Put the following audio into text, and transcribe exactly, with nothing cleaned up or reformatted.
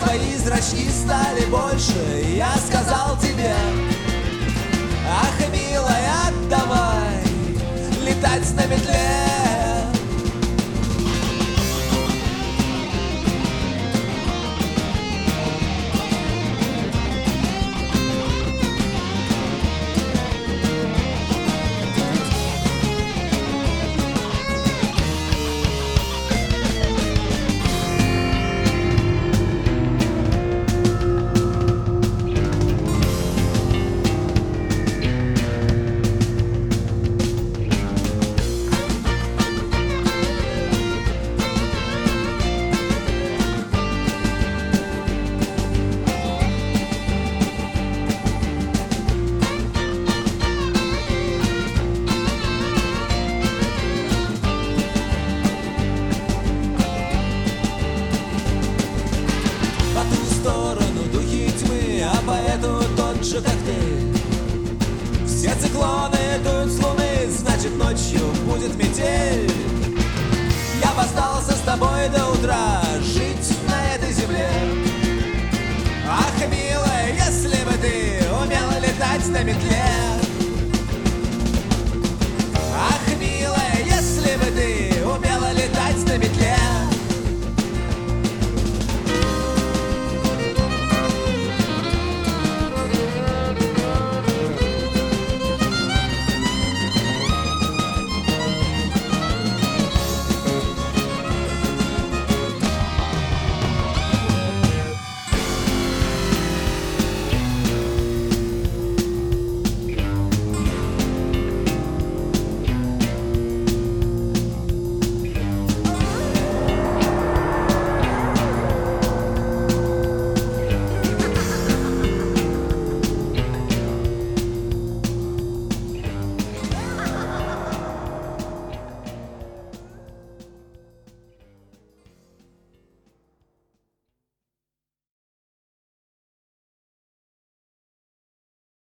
твои зрачки стали больше. Я сказал тебе: ах, милая, давай летать на метле. Же как ты. Все циклоны дуют с луны, значит ночью будет метель. Я бы остался с тобой до утра, жить на этой земле. Ах, милая, если бы ты умела летать на метле.